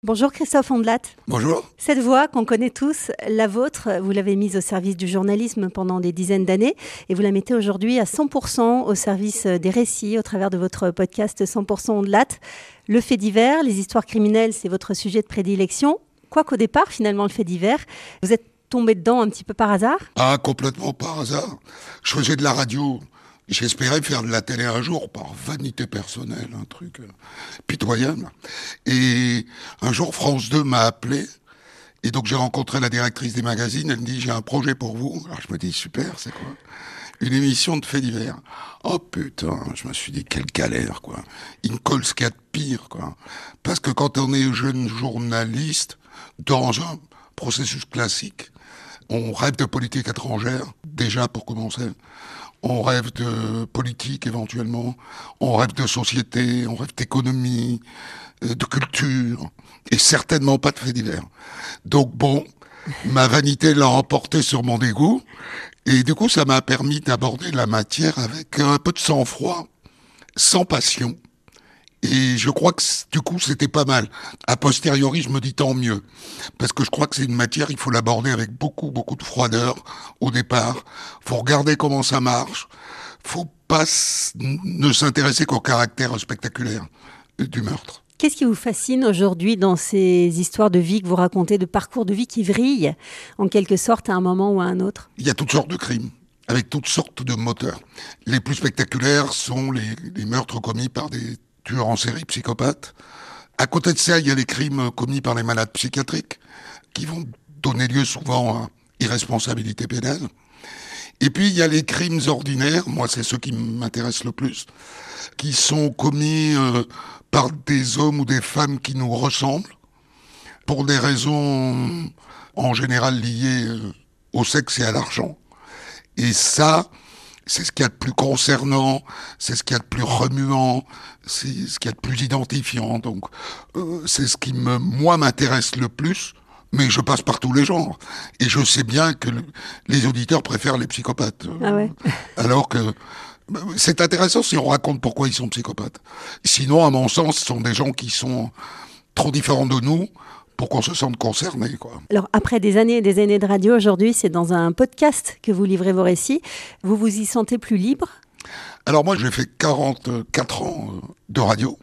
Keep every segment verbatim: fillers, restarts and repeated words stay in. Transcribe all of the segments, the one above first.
Bonjour Christophe Ondelat. Bonjour. Cette voix qu'on connaît tous, la vôtre, vous l'avez mise au service du journalisme pendant des dizaines d'années et vous la mettez aujourd'hui à cent pour cent au service des récits au travers de votre podcast cent pour cent Ondelat. Le fait divers, les histoires criminelles, c'est votre sujet de prédilection. Quoiqu'au départ, finalement, le fait divers, vous êtes tombé dedans un petit peu par hasard ? Ah, complètement par hasard. Je faisais de la radio. J'espérais faire de la télé un jour, par vanité personnelle, un truc euh, pitoyable. Et un jour, France deux m'a appelé. Et donc, j'ai rencontré la directrice des magazines. Elle me dit, j'ai un projet pour vous. Alors, je me dis, super, c'est quoi ? Une émission de faits divers. Oh putain, je me suis dit, quelle galère, quoi. Il me colle ce qu'il y a de pire, quoi. Parce que quand on est jeune journaliste, dans un processus classique, on rêve de politique étrangère, déjà pour commencer. On rêve de politique éventuellement, on rêve de société, on rêve d'économie, de culture, et certainement pas de faits divers. Donc bon, ma vanité l'a emporté sur mon dégoût, et du coup ça m'a permis d'aborder la matière avec un peu de sang-froid, sans passion. Et je crois que du coup c'était pas mal. A posteriori, je me dis tant mieux, parce que je crois que c'est une matière, il faut l'aborder avec beaucoup beaucoup de froideur au départ. Faut regarder comment ça marche. Faut pas s- ne s'intéresser qu'au caractère spectaculaire du meurtre. Qu'est-ce qui vous fascine aujourd'hui dans ces histoires de vie que vous racontez, de parcours de vie qui vrillent en quelque sorte à un moment ou à un autre ? Il y a toutes sortes de crimes, avec toutes sortes de moteurs. Les plus spectaculaires sont les, les meurtres commis par des tueurs en série psychopathes. À côté de ça, il y a les crimes commis par les malades psychiatriques, qui vont donner lieu souvent à irresponsabilité pénale. Et puis, il y a les crimes ordinaires, moi, c'est ceux qui m'intéressent le plus, qui sont commis euh, par des hommes ou des femmes qui nous ressemblent, pour des raisons en général liées euh, au sexe et à l'argent. Et ça, c'est ce qu'il y a de plus concernant, c'est ce qu'il y a de plus remuant, c'est ce qu'il y a de plus identifiant. Donc, euh, c'est ce qui, me, moi, m'intéresse le plus, mais je passe par tous les genres. Et je sais bien que le- les auditeurs préfèrent les psychopathes. Euh, Ah ouais. Alors que bah, c'est intéressant si on raconte pourquoi ils sont psychopathes. Sinon, à mon sens, ce sont des gens qui sont trop différents de nous pour qu'on se sente concerné, quoi. Alors, après des années et des années de radio, aujourd'hui, c'est dans un podcast que vous livrez vos récits. Vous vous y sentez plus libre ? Alors moi, j'ai fait quarante-quatre ans euh, de radio.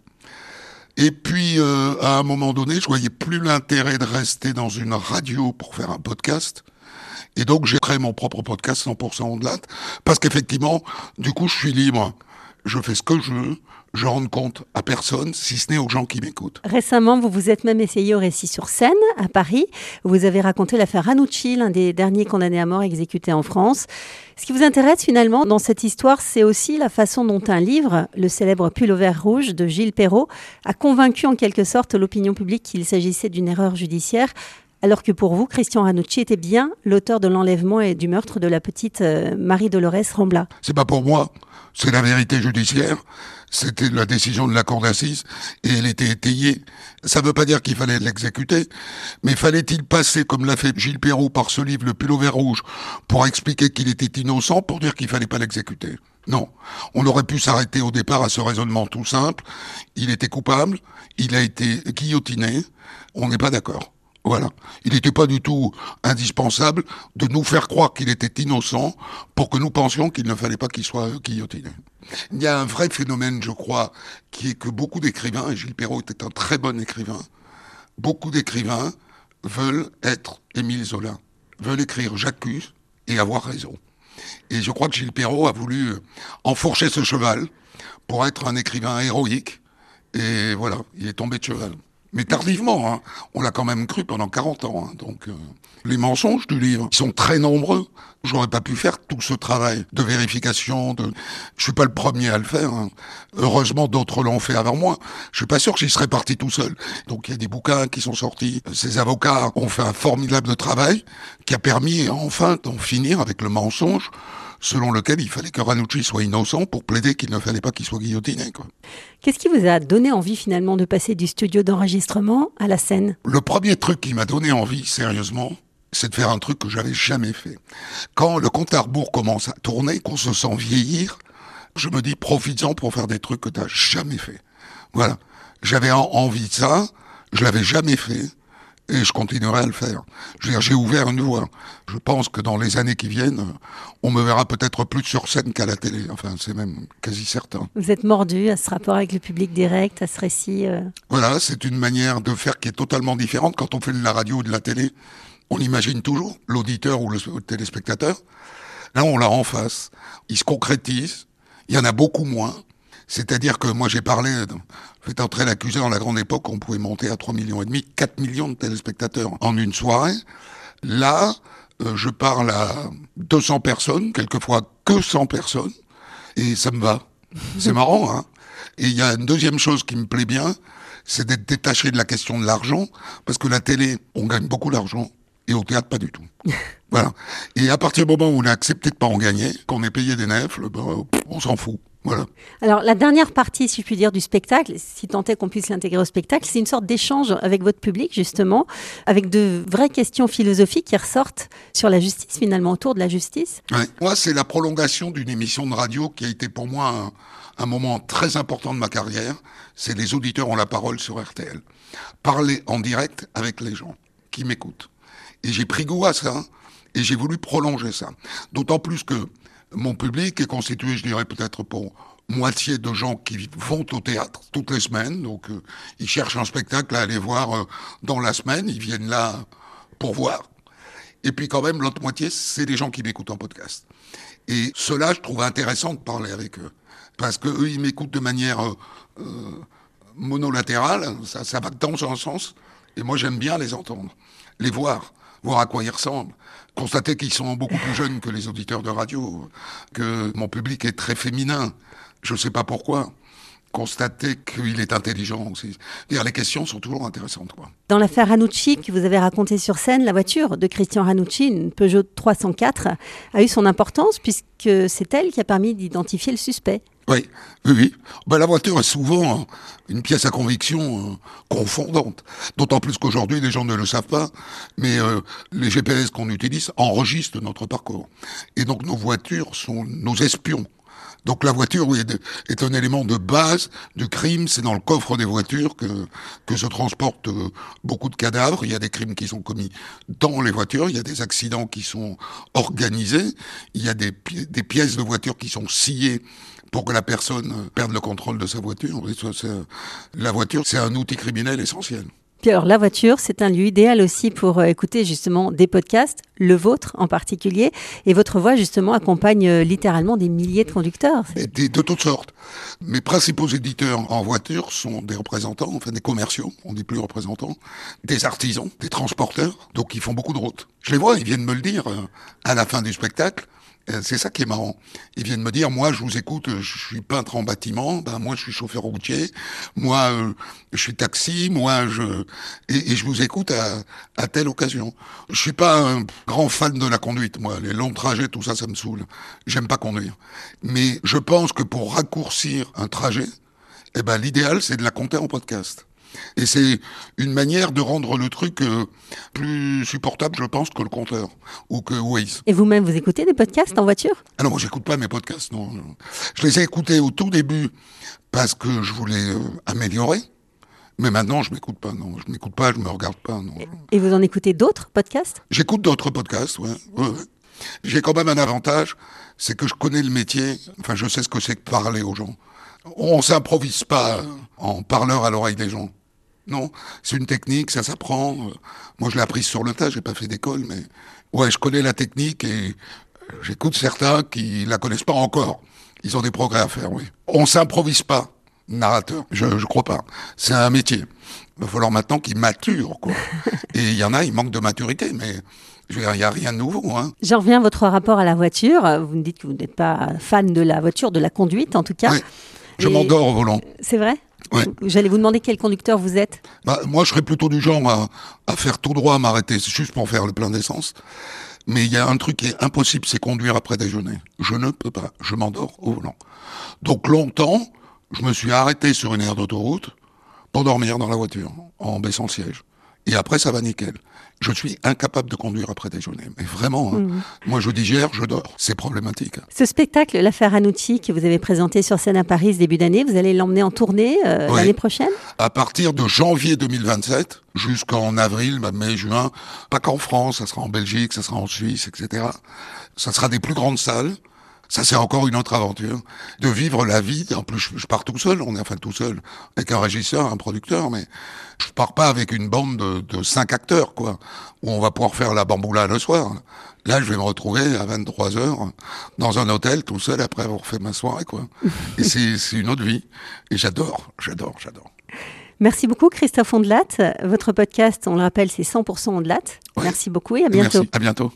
Et puis, euh, à un moment donné, je voyais plus l'intérêt de rester dans une radio pour faire un podcast. Et donc, j'ai créé mon propre podcast cent pour cent Ondelat. Parce qu'effectivement, du coup, je suis libre. Je fais ce que je veux. Je rends compte à personne, si ce n'est aux gens qui m'écoutent. Récemment, vous vous êtes même essayé au récit sur scène, à Paris. Vous avez raconté l'affaire Ranucci, l'un des derniers condamnés à mort exécutés en France. Ce qui vous intéresse finalement dans cette histoire, c'est aussi la façon dont un livre, le célèbre Pullover rouge de Gilles Perrault, a convaincu en quelque sorte l'opinion publique qu'il s'agissait d'une erreur judiciaire, alors que pour vous, Christian Ranucci était bien l'auteur de l'enlèvement et du meurtre de la petite euh, Marie-Dolores Rambla. C'est pas pour moi, c'est la vérité judiciaire. C'était la décision de la cour d'assises et elle était étayée. Ça veut pas dire qu'il fallait l'exécuter, mais fallait-il passer, comme l'a fait Gilles Perrault par ce livre, Le Pullover rouge, pour expliquer qu'il était innocent, pour dire qu'il fallait pas l'exécuter? Non. On aurait pu s'arrêter au départ à ce raisonnement tout simple. Il était coupable, il a été guillotiné, on n'est pas d'accord. Voilà. Il n'était pas du tout indispensable de nous faire croire qu'il était innocent pour que nous pensions qu'il ne fallait pas qu'il soit guillotiné. Il y a un vrai phénomène, je crois, qui est que beaucoup d'écrivains, et Gilles Perrault était un très bon écrivain, beaucoup d'écrivains veulent être Émile Zola, veulent écrire J'accuse et avoir raison. Et je crois que Gilles Perrault a voulu enfourcher ce cheval pour être un écrivain héroïque. Et voilà, il est tombé de cheval. Mais tardivement, hein. On l'a quand même cru pendant quarante ans. Hein. Donc, euh, les mensonges du livre, ils sont très nombreux. J'aurais pas pu faire tout ce travail de vérification. De... Je suis pas le premier à le faire. Hein. Heureusement, d'autres l'ont fait avant moi. Je suis pas sûr que j'y serais parti tout seul. Donc, il y a des bouquins qui sont sortis. Ces avocats ont fait un formidable travail qui a permis enfin d'en finir avec le mensonge selon lequel il fallait que Ranucci soit innocent pour plaider qu'il ne fallait pas qu'il soit guillotiné, quoi. Qu'est-ce qui vous a donné envie finalement de passer du studio d'enregistrement à la scène ? Le premier truc qui m'a donné envie, sérieusement, c'est de faire un truc que j'avais jamais fait. Quand le compte à rebours commence à tourner, qu'on se sent vieillir, je me dis, profites-en pour faire des trucs que tu n'as jamais fait. Voilà. J'avais en- envie de ça. Je l'avais jamais fait et je continuerai à le faire. Je veux dire, j'ai ouvert une voie. Je pense que dans les années qui viennent, on me verra peut-être plus sur scène qu'à la télé. Enfin, c'est même quasi certain. Vous êtes mordu à ce rapport avec le public direct, à ce récit euh... Voilà, c'est une manière de faire qui est totalement différente. Quand on fait de la radio ou de la télé, on imagine toujours l'auditeur ou le téléspectateur. Là, on l'a en face. Il se concrétise. Il y en a beaucoup moins. C'est-à-dire que moi, j'ai parlé, fait entrer l'accusé dans la grande époque, on pouvait monter à trois millions et demi, quatre millions de téléspectateurs en une soirée. Là, euh, je parle à deux cents personnes, quelquefois que cent personnes, et ça me va. C'est marrant, hein. Et il y a une deuxième chose qui me plaît bien, c'est d'être détaché de la question de l'argent, parce que la télé, on gagne beaucoup d'argent, et au théâtre, pas du tout. Voilà. Et à partir du moment où on a accepté de pas en gagner, qu'on est payé des nèfles, ben, on s'en fout. Voilà. Alors, la dernière partie, si je puis dire, du spectacle, si tant est qu'on puisse l'intégrer au spectacle, c'est une sorte d'échange avec votre public, justement, avec de vraies questions philosophiques qui ressortent sur la justice, finalement, autour de la justice. Ouais. Moi, c'est la prolongation d'une émission de radio qui a été pour moi un, un moment très important de ma carrière. C'est les auditeurs ont la parole sur R T L. Parler en direct avec les gens qui m'écoutent. Et j'ai pris goût à ça, et j'ai voulu prolonger ça. D'autant plus que mon public est constitué, je dirais, peut-être pour moitié de gens qui vont au théâtre toutes les semaines. Donc, euh, ils cherchent un spectacle à aller voir euh, dans la semaine. Ils viennent là pour voir. Et puis, quand même, l'autre moitié, c'est des gens qui m'écoutent en podcast. Et cela, je trouve intéressant de parler avec eux. Parce que eux, ils m'écoutent de manière euh, euh, monolatérale. Ça, ça va dans un sens. Et moi, j'aime bien les entendre, les voir, voir à quoi ils ressemblent. Constater qu'ils sont beaucoup plus jeunes que les auditeurs de radio, que mon public est très féminin. Je ne sais pas pourquoi. Constater qu'il est intelligent aussi. Dire, les questions sont toujours intéressantes, quoi. Dans l'affaire Ranucci, que vous avez racontée sur scène, la voiture de Christian Ranucci, une Peugeot trois cent quatre, a eu son importance puisque c'est elle qui a permis d'identifier le suspect. Oui, oui, oui. Ben, la voiture est souvent une pièce à conviction euh, confondante. D'autant plus qu'aujourd'hui, les gens ne le savent pas, mais euh, les G P S qu'on utilise enregistrent notre parcours. Et donc nos voitures sont nos espions. Donc la voiture est, de, est un élément de base du crime. C'est dans le coffre des voitures que, que se transportent euh, beaucoup de cadavres. Il y a des crimes qui sont commis dans les voitures. Il y a des accidents qui sont organisés. Il y a des, pi- des pièces de voitures qui sont sciées pour que la personne perde le contrôle de sa voiture. Et ça, c'est, la voiture, c'est un outil criminel essentiel. Puis alors, la voiture, c'est un lieu idéal aussi pour euh, écouter justement des podcasts, le vôtre en particulier. Et votre voix, justement, accompagne euh, littéralement des milliers de conducteurs. Et des, de toutes sortes. Mes principaux éditeurs en voiture sont des représentants, enfin des commerciaux, on dit plus représentants, des artisans, des transporteurs, donc ils font beaucoup de routes. Je les vois, ils viennent me le dire euh, à la fin du spectacle. C'est ça qui est marrant. Ils viennent me dire, moi, je vous écoute, je suis peintre en bâtiment, ben moi, je suis chauffeur routier, moi, euh, je suis taxi, moi, je et, et je vous écoute à, à telle occasion. Je suis pas un grand fan de la conduite, moi. Les longs trajets, tout ça, ça me saoule. J'aime pas conduire. Mais je pense que pour raccourcir un trajet, eh ben, l'idéal, c'est de la compter en podcast. Et c'est une manière de rendre le truc euh, plus supportable, je pense, que le compteur ou que Waze. Et vous-même, vous écoutez des podcasts en voiture ? Ah non, moi, j'écoute pas mes podcasts, non. Je les ai écoutés au tout début parce que je voulais euh, améliorer. Mais maintenant, je m'écoute pas, non. Je m'écoute pas, je me regarde pas, non. Et vous en écoutez d'autres podcasts ? J'écoute d'autres podcasts, ouais. ouais, ouais. J'ai quand même un avantage, c'est que je connais le métier. Enfin, je sais ce que c'est que parler aux gens. On s'improvise pas en parleur à l'oreille des gens. Non, c'est une technique, ça s'apprend. Moi, je l'ai apprise sur le tas, j'ai pas fait d'école, mais ouais, je connais la technique et j'écoute certains qui la connaissent pas encore. Ils ont des progrès à faire, oui. On s'improvise pas, narrateur. Je, je crois pas. C'est un métier. Il va falloir maintenant qu'ils maturent, quoi. Et il y en a, ils manquent de maturité, mais je veux dire, il n'y a rien de nouveau, hein. J'en reviens à votre rapport à la voiture. Vous me dites que vous n'êtes pas fan de la voiture, de la conduite, en tout cas. Oui. Je Et... m'endors au volant. C'est vrai ? Ouais. J'allais vous demander quel conducteur vous êtes. Bah, moi, je serais plutôt du genre à, à faire tout droit, à m'arrêter juste pour faire le plein d'essence. Mais il y a un truc qui est impossible, c'est conduire après déjeuner. Je ne peux pas. Je m'endors au volant. Donc longtemps, je me suis arrêté sur une aire d'autoroute pour dormir dans la voiture, en baissant le siège. et après ça va nickel. Je suis incapable de conduire après déjeuner, mais vraiment. Hein. Mmh. Moi, je digère, je dors. C'est problématique. Ce spectacle, l'affaire Ranucci, que vous avez présenté sur scène à Paris ce début d'année, vous allez l'emmener en tournée euh, oui. l'année prochaine ? À partir de janvier deux mille vingt-sept jusqu'en avril, mai, juin, pas qu'en France, ça sera en Belgique, ça sera en Suisse, et cetera. Ça sera des plus grandes salles. Ça, c'est encore une autre aventure. De vivre la vie. En plus, je, je pars tout seul. On est enfin tout seul. Avec un régisseur, un producteur, mais je pars pas avec une bande de, de cinq acteurs, quoi. Où on va pouvoir faire la bamboula le soir. Là, je vais me retrouver à vingt-trois heures dans un hôtel tout seul après avoir fait ma soirée, quoi. Et c'est, c'est une autre vie. Et j'adore, j'adore, j'adore. Merci beaucoup, Christophe Ondelat. Votre podcast, on le rappelle, c'est cent pour cent Ondelat. Oui. Merci beaucoup et à bientôt. Merci. À bientôt.